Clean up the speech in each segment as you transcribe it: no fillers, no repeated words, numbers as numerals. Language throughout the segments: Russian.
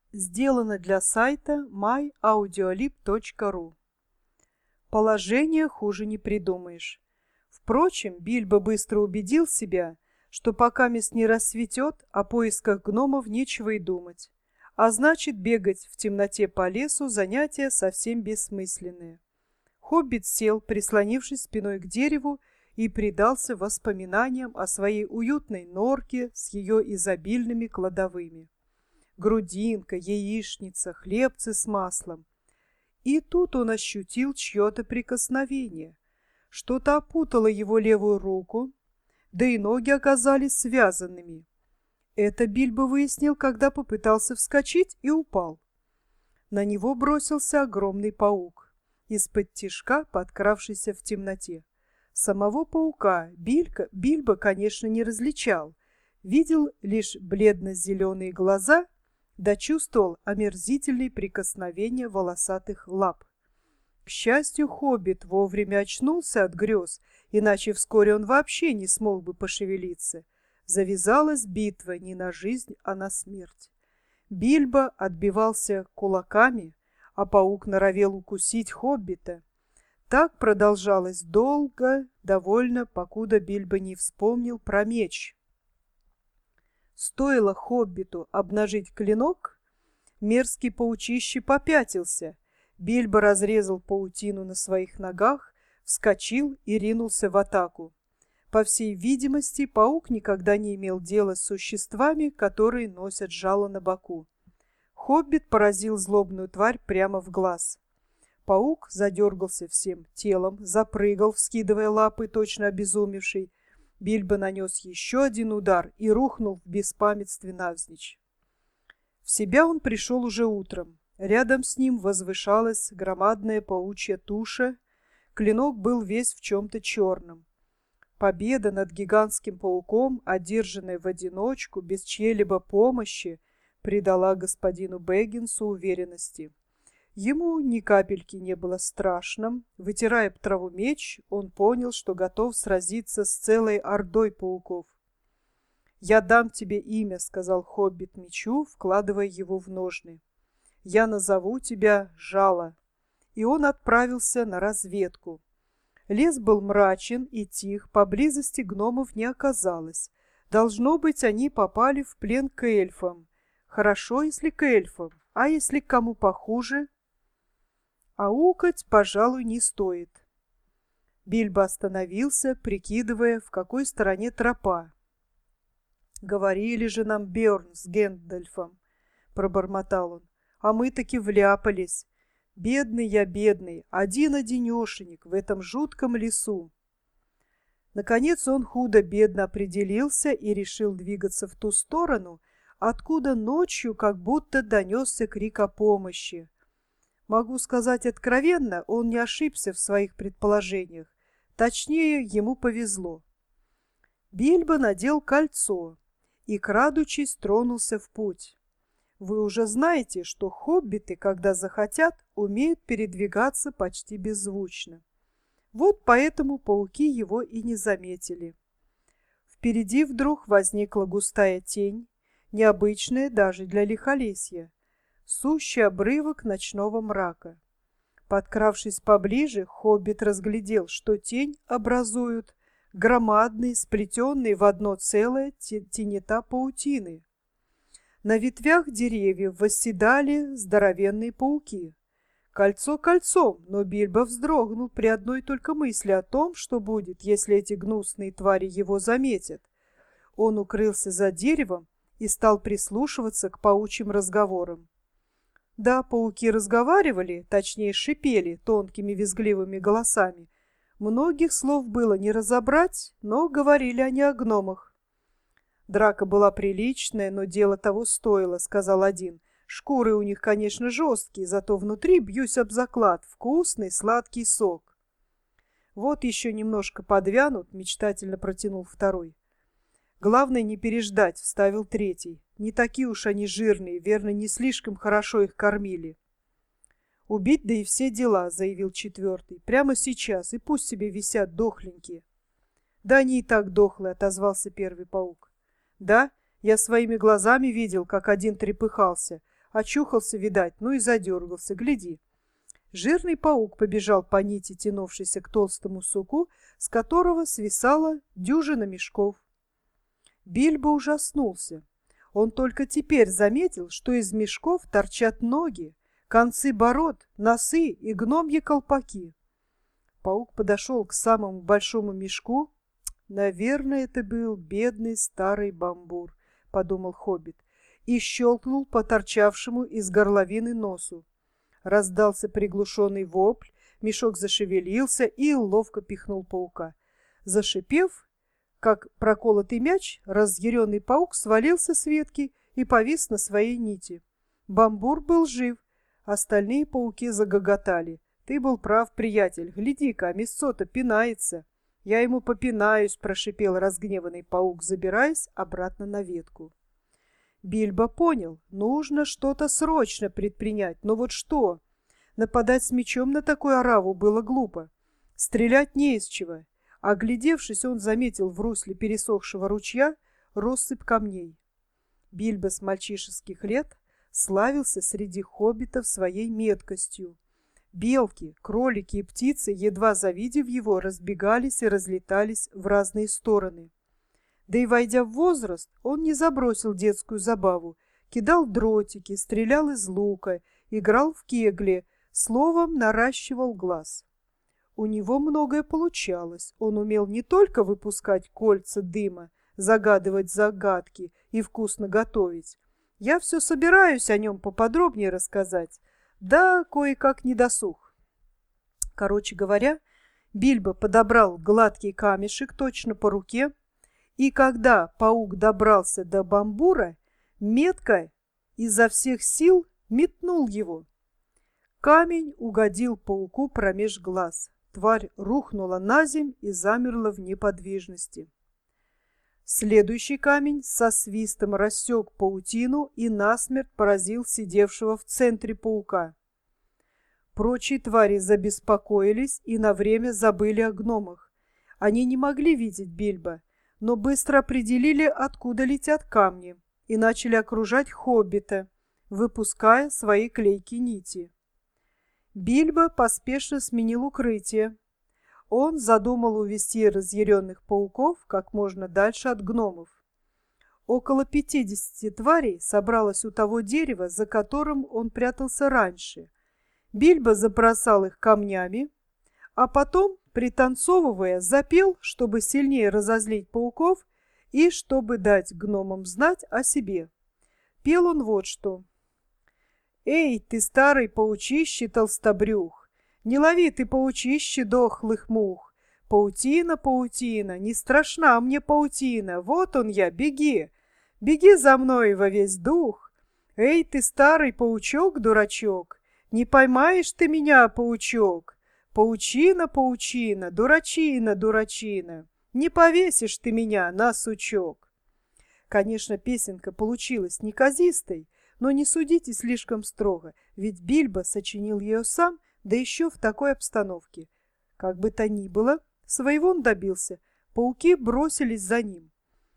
Сделано для сайта myaudiolib.ru. Положение хуже не придумаешь. Впрочем, Бильбо быстро убедил себя, что пока мест не рассветет, о поисках гномов нечего и думать. А значит, бегать в темноте по лесу — занятие совсем бессмысленное. Хоббит сел, прислонившись спиной к дереву, и предался воспоминаниям о своей уютной норке с ее изобильными кладовыми. Грудинка, яичница, хлебцы с маслом. И тут он ощутил чье-то прикосновение. Что-то опутало его левую руку, да и ноги оказались связанными. Это Бильбо выяснил, когда попытался вскочить и упал. На него бросился огромный паук, из-под тишка подкравшийся в темноте. Самого паука Бильбо, конечно, не различал, видел лишь бледно-зеленые глаза, да чувствовал омерзительные прикосновения волосатых лап. К счастью, хоббит вовремя очнулся от грез, иначе вскоре он вообще не смог бы пошевелиться. Завязалась битва не на жизнь, а на смерть. Бильбо отбивался кулаками, а паук норовел укусить хоббита. Так продолжалось долго, довольно, покуда Бильбо не вспомнил про меч. Стоило хоббиту обнажить клинок, мерзкий паучище попятился. Бильбо разрезал паутину на своих ногах, вскочил и ринулся в атаку. По всей видимости, паук никогда не имел дела с существами, которые носят жало на боку. Хоббит поразил злобную тварь прямо в глаз. Паук задергался всем телом, запрыгал, вскидывая лапы, точно обезумевший. Бильбо нанес еще один удар и рухнул в беспамятстве навзничь. В себя он пришел уже утром. Рядом с ним возвышалась громадная паучья туша. Клинок был весь в чем-то черном. Победа над гигантским пауком, одержанная в одиночку, без чьей-либо помощи, придала господину Бэггинсу уверенности. Ему ни капельки не было страшно. Вытирая траву меч, он понял, что готов сразиться с целой ордой пауков. «Я дам тебе имя», — сказал хоббит мечу, вкладывая его в ножны. «Я назову тебя Жало». И он отправился на разведку. Лес был мрачен и тих, поблизости гномов не оказалось. Должно быть, они попали в плен к эльфам. Хорошо, если к эльфам, а если к кому похуже? Аукать, пожалуй, не стоит. Бильбо остановился, прикидывая, в какой стороне тропа. «Говорили же нам Бёрн с Гэндальфом», — пробормотал он, — «а мы таки вляпались. Бедный я, бедный, один-одинешенек в этом жутком лесу». Наконец он худо-бедно определился и решил двигаться в ту сторону, откуда ночью как будто донесся крик о помощи. Могу сказать откровенно, он не ошибся в своих предположениях. Точнее, ему повезло. Бильбо надел кольцо и, крадучись, тронулся в путь. Вы уже знаете, что хоббиты, когда захотят, умеют передвигаться почти беззвучно. Вот поэтому пауки его и не заметили. Впереди вдруг возникла густая тень, необычная даже для лихолесья, сущий обрывок ночного мрака. Подкравшись поближе, хоббит разглядел, что тень образуют громадные, сплетенные в одно целое тенета паутины. На ветвях деревьев восседали здоровенные пауки. Кольцо кольцом, но Бильбо вздрогнул при одной только мысли о том, что будет, если эти гнусные твари его заметят. Он укрылся за деревом и стал прислушиваться к паучьим разговорам. Да, пауки разговаривали, точнее шипели тонкими визгливыми голосами. Многих слов было не разобрать, но говорили они о гномах. «Драка была приличная, но дело того стоило», — сказал один. «Шкуры у них, конечно, жесткие, зато внутри, бьюсь об заклад, вкусный сладкий сок». «Вот еще немножко подвянут», — мечтательно протянул второй. «Главное не переждать», — вставил третий. «Не такие уж они жирные, верно, не слишком хорошо их кормили». «Убить, да и все дела», — заявил четвертый. «Прямо сейчас, и пусть себе висят дохленькие». «Да они и так дохлые», — отозвался первый паук. «Да, я своими глазами видел, как один трепыхался, Очухался, видать, ну и задергался, гляди. Жирный паук побежал по нити, тянувшейся к толстому суку, с которого свисала дюжина мешков. Бильбо ужаснулся. Он только теперь заметил, что из мешков торчат ноги, концы бород, носы и гномьи колпаки. Паук подошел к самому большому мешку. «Наверное, это был бедный старый бамбур», — подумал хоббит, и щелкнул по торчавшему из горловины носу. Раздался приглушенный вопль, мешок зашевелился и ловко пихнул паука. Зашипев, как проколотый мяч, разъяренный паук свалился с ветки и повис на своей нити. Бамбур был жив, остальные пауки загоготали. «Ты был прав, приятель, гляди-ка, мясцо-то пинается». «Я ему попинаюсь», — прошипел разгневанный паук, забираясь обратно на ветку. Бильбо понял, нужно что-то срочно предпринять, но вот что? Нападать с мечом на такую ораву было глупо. Стрелять не из чего. Оглядевшись, он заметил в русле пересохшего ручья россыпь камней. Бильбо с мальчишеских лет славился среди хоббитов своей меткостью. Белки, кролики и птицы, едва завидев его, разбегались и разлетались в разные стороны. Да и войдя в возраст, он не забросил детскую забаву, кидал дротики, стрелял из лука, играл в кегли, словом, наращивал глаз. У него многое получалось. Он умел не только выпускать кольца дыма, загадывать загадки и вкусно готовить. Я все собираюсь о нем поподробнее рассказать, да кое-как недосуг. Короче говоря, Бильбо подобрал гладкий камешек точно по руке, и когда паук добрался до бамбура, метко изо всех сил метнул его. Камень угодил пауку промеж глаз. Тварь рухнула на земь и замерла в неподвижности. Следующий камень со свистом рассек паутину и насмерть поразил сидевшего в центре паука. Прочие твари забеспокоились и на время забыли о гномах. Они не могли видеть Бильбо, но быстро определили, откуда летят камни, и начали окружать хоббита, выпуская свои клейкие нити. Бильбо поспешно сменил укрытие. Он задумал увести разъяренных пауков как можно дальше от гномов. Около 50 тварей собралось у того дерева, за которым он прятался раньше. Бильбо забросал их камнями, а потом, пританцовывая, запел, чтобы сильнее разозлить пауков и чтобы дать гномам знать о себе. Пел он вот что. «Эй, ты старый паучище толстобрюх, не лови ты паучище дохлых мух. Паутина, паутина, не страшна мне паутина, вот он я, беги, беги за мной во весь дух. Эй, ты старый паучок-дурачок, не поймаешь ты меня, паучок. Паучина, паучина, дурачина, дурачина, не повесишь ты меня на сучок». Конечно, песенка получилась неказистой, но не судите слишком строго, ведь Бильбо сочинил ее сам, да еще в такой обстановке. Как бы то ни было, своего он добился. Пауки бросились за ним.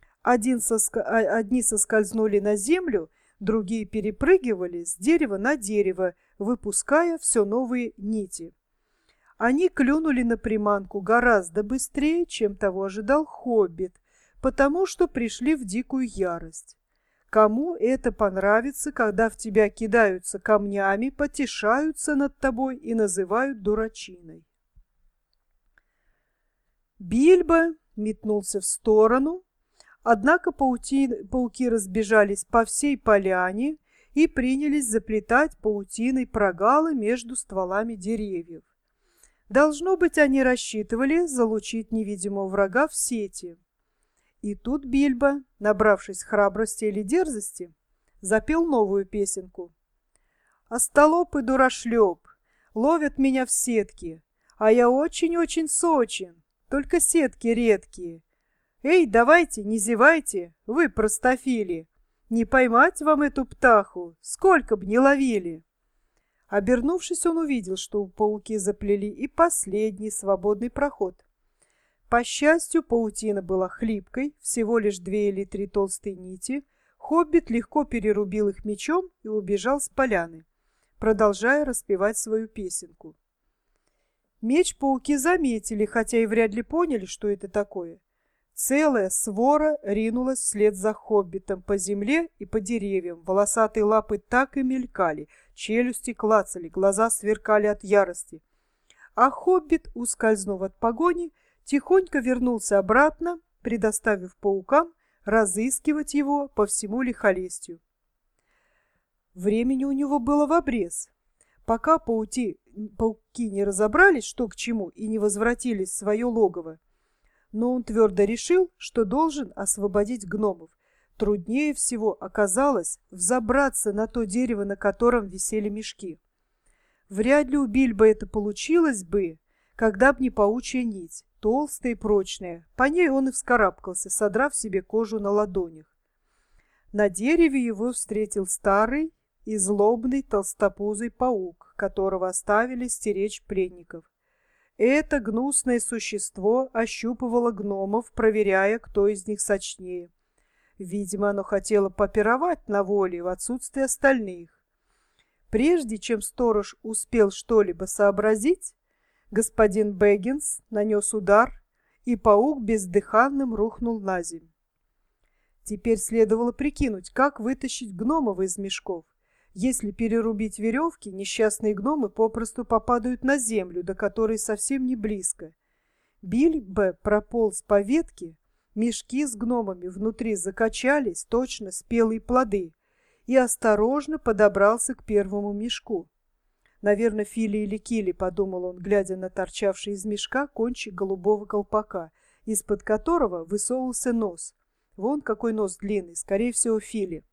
Одни соскользнули на землю, другие перепрыгивали с дерева на дерево, выпуская все новые нити. Они клюнули на приманку гораздо быстрее, чем того ожидал хоббит, потому что пришли в дикую ярость. Кому это понравится, когда в тебя кидаются камнями, потешаются над тобой и называют дурачиной? Бильбо метнулся в сторону, однако пауки разбежались по всей поляне и принялись заплетать паутиной прогалы между стволами деревьев. Должно быть, они рассчитывали залучить невидимого врага в сети. И тут Бильбо, набравшись храбрости или дерзости, запел новую песенку. «Остолоп и дурашлеп ловят меня в сетки, а я очень-очень сочен, только сетки редкие. Эй, давайте, не зевайте, вы, простофили, не поймать вам эту птаху, сколько б не ловили». Обернувшись, он увидел, что пауки заплели и последний свободный проход. По счастью, паутина была хлипкой, всего лишь 2 или 3 толстые нити. Хоббит легко перерубил их мечом и убежал с поляны, продолжая распевать свою песенку. Меч пауки заметили, хотя и вряд ли поняли, что это такое. Целая свора ринулась вслед за хоббитом по земле и по деревьям. Волосатые лапы так и мелькали, челюсти клацали, глаза сверкали от ярости. А хоббит, ускользнув от погони, тихонько вернулся обратно, предоставив паукам разыскивать его по всему лихолестью. Времени у него было в обрез. Пока пауки не разобрались, что к чему, и не возвратились в свое логово, но он твердо решил, что должен освободить гномов. Труднее всего оказалось взобраться на то дерево, на котором висели мешки. Вряд ли у Бильбо это получилось бы, когда б не паучья нить, толстая и прочная. По ней он и вскарабкался, содрав себе кожу на ладонях. На дереве его встретил старый и злобный толстопузый паук, которого оставили стеречь пленников. Это гнусное существо ощупывало гномов, проверяя, кто из них сочнее. Видимо, оно хотело попировать на воле в отсутствие остальных. Прежде чем сторож успел что-либо сообразить, господин Бэггинс нанес удар, и паук бездыханным рухнул на землю. Теперь следовало прикинуть, как вытащить гномов из мешков. Если перерубить веревки, несчастные гномы попросту попадают на землю, до которой совсем не близко. Бильбо прополз по ветке, мешки с гномами внутри закачались, точно спелые плоды, и осторожно подобрался к первому мешку. Наверное, Фили или Кили, подумал он, глядя на торчавший из мешка кончик голубого колпака, из-под которого высовывался нос. Вон какой нос длинный, скорее всего, Фили.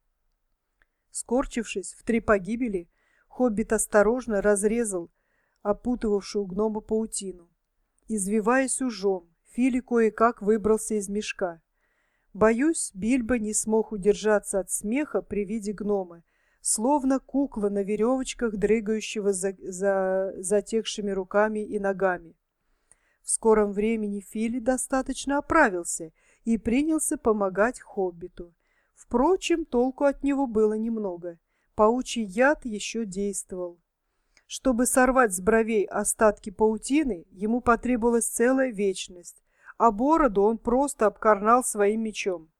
Скорчившись в 3 погибели, хоббит осторожно разрезал опутывавшую гнома паутину. Извиваясь ужом, Фили кое-как выбрался из мешка. Боюсь, Бильбо не смог удержаться от смеха при виде гнома, словно кукла на веревочках, дрыгающего за затекшими руками и ногами. В скором времени Фили достаточно оправился и принялся помогать хоббиту. Впрочем, толку от него было немного. Паучий яд еще действовал. Чтобы сорвать с бровей остатки паутины, ему потребовалась целая вечность, а бороду он просто обкорнал своим мечом.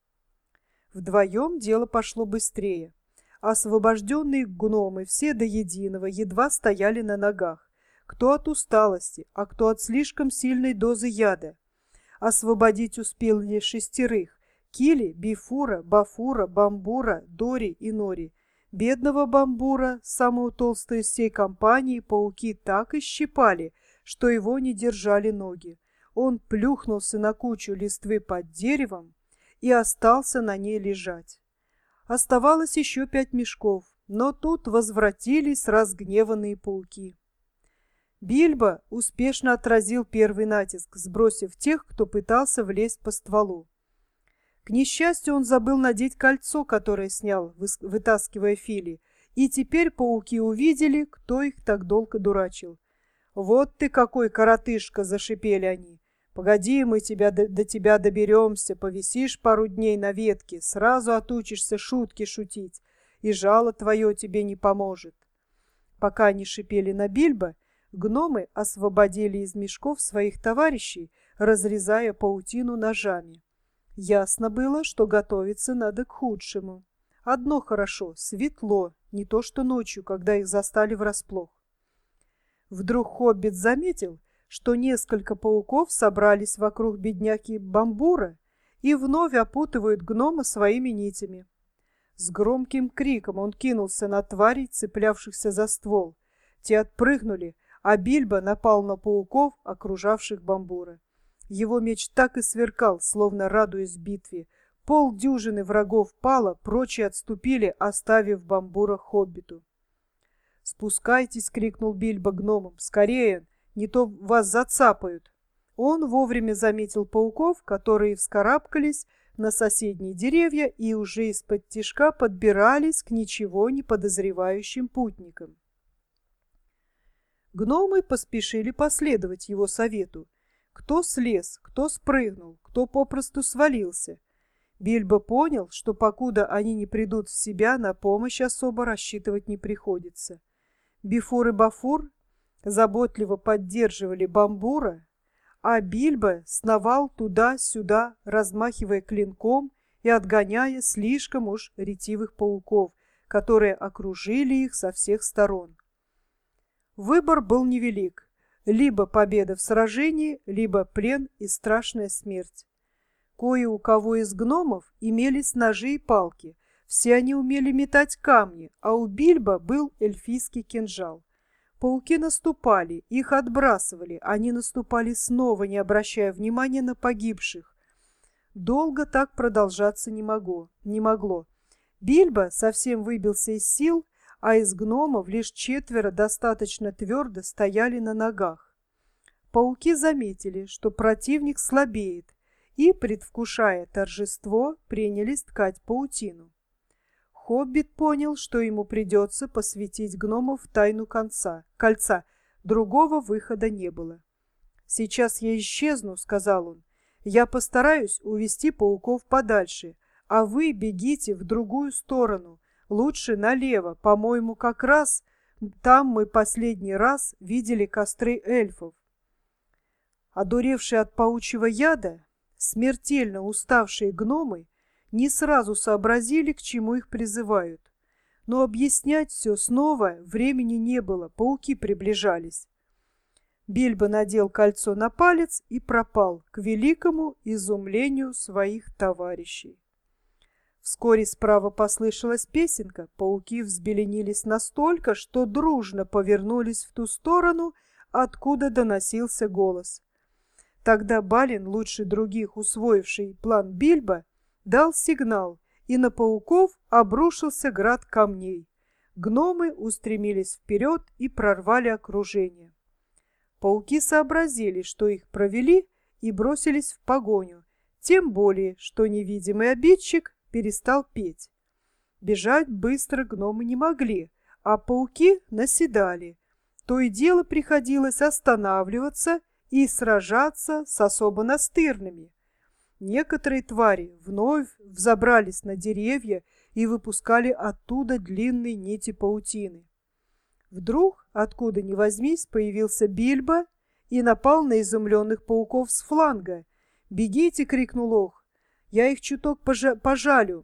Вдвоем дело пошло быстрее. Освобожденные гномы все до единого едва стояли на ногах, кто от усталости, а кто от слишком сильной дозы яда. Освободить успели 6: Кили, Бифура, Бафура, Бамбура, Дори и Нори. Бедного Бамбура, самого толстого из всей компании, пауки так исщипали, что его не держали ноги. Он плюхнулся на кучу листвы под деревом и остался на ней лежать. Оставалось еще 5 мешков, но тут возвратились разгневанные пауки. Бильбо успешно отразил первый натиск, сбросив тех, кто пытался влезть по стволу. К несчастью, он забыл надеть кольцо, которое снял, вытаскивая Фили, и теперь пауки увидели, кто их так долго дурачил. «Вот ты какой коротышка!» — зашипели они. «Погоди, мы до тебя доберемся, повисишь пару дней на ветке, сразу отучишься шутки шутить, и жало твое тебе не поможет». Пока они шипели на Бильбо, гномы освободили из мешков своих товарищей, разрезая паутину ножами. Ясно было, что готовиться надо к худшему. Одно хорошо — светло, не то что ночью, когда их застали врасплох. Вдруг хоббит заметил, что несколько пауков собрались вокруг бедняки Бамбура и вновь опутывают гнома своими нитями. С громким криком он кинулся на тварей, цеплявшихся за ствол. Те отпрыгнули, а Бильбо напал на пауков, окружавших Бамбура. Его меч так и сверкал, словно радуясь битве. 50 врагов пало, прочие отступили, оставив Бамбура хоббиту. «Спускайтесь!» — крикнул Бильбо гномам. «Скорее, не то вас зацапают!» Он вовремя заметил пауков, которые вскарабкались на соседние деревья и уже из-под тишка подбирались к ничего не подозревающим путникам. Гномы поспешили последовать его совету. Кто слез, кто спрыгнул, кто попросту свалился. Бильбо понял, что покуда они не придут в себя, на помощь особо рассчитывать не приходится. Бифур и Бафур заботливо поддерживали Бамбура, а Бильбо сновал туда-сюда, размахивая клинком и отгоняя слишком уж ретивых пауков, которые окружили их со всех сторон. Выбор был невелик: либо победа в сражении, либо плен и страшная смерть. Кое у кого из гномов имелись ножи и палки, все они умели метать камни, а у Бильбо был эльфийский кинжал. Пауки наступали, их отбрасывали, они наступали снова, не обращая внимания на погибших. Долго так продолжаться не могло. Бильбо совсем выбился из сил, а из гномов лишь 4 достаточно твердо стояли на ногах. Пауки заметили, что противник слабеет, и, предвкушая торжество, принялись ткать паутину. Хоббит понял, что ему придется посвятить гномов в тайну кольца. Другого выхода не было. «Сейчас я исчезну», — сказал он. «Я постараюсь увести пауков подальше, а вы бегите в другую сторону, лучше налево. По-моему, как раз там мы последний раз видели костры эльфов». Одуревшие от паучьего яда, смертельно уставшие гномы не сразу сообразили, к чему их призывают. Но объяснять все снова времени не было, пауки приближались. Бильбо надел кольцо на палец и пропал, к великому изумлению своих товарищей. Вскоре справа послышалась песенка, пауки взбеленились настолько, что дружно повернулись в ту сторону, откуда доносился голос. Тогда Балин, лучше других усвоивший план Бильбо, дал сигнал, и на пауков обрушился град камней. Гномы устремились вперед и прорвали окружение. Пауки сообразили, что их провели, и бросились в погоню, тем более, что невидимый обидчик перестал петь. Бежать быстро гномы не могли, а пауки наседали. То и дело приходилось останавливаться и сражаться с особо настырными. Некоторые твари вновь взобрались на деревья и выпускали оттуда длинные нити паутины. Вдруг, откуда ни возьмись, появился Бильбо и напал на изумленных пауков с фланга. «Бегите!» — крикнул Ох. «Я их чуток пожалю!»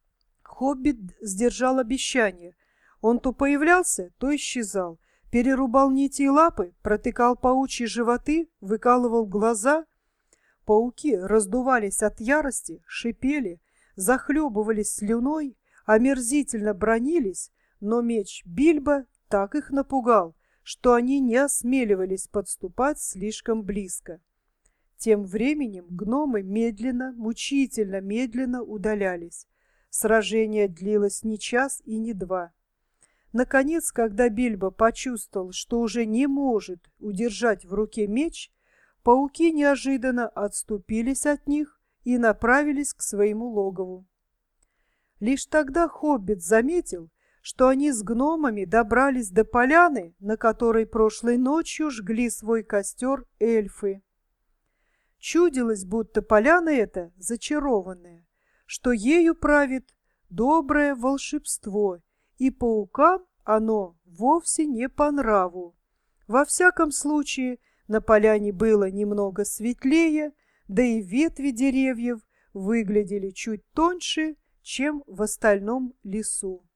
Хоббит сдержал обещание. Он то появлялся, то исчезал, перерубал нити и лапы, протыкал паучьи животы, выкалывал глаза. Пауки раздувались от ярости, шипели, захлебывались слюной, омерзительно бранились, но меч Бильбо так их напугал, что они не осмеливались подступать слишком близко. Тем временем гномы медленно, мучительно медленно удалялись. Сражение длилось не час и не два. Наконец, когда Бильбо почувствовал, что уже не может удержать в руке меч, пауки неожиданно отступились от них и направились к своему логову. Лишь тогда Хоббит заметил, что они с гномами добрались до поляны, на которой прошлой ночью жгли свой костер эльфы. Чудилось, будто поляна эта зачарованная, что ею правит доброе волшебство, и паукам оно вовсе не по нраву. Во всяком случае, на поляне было немного светлее, да и ветви деревьев выглядели чуть тоньше, чем в остальном лесу.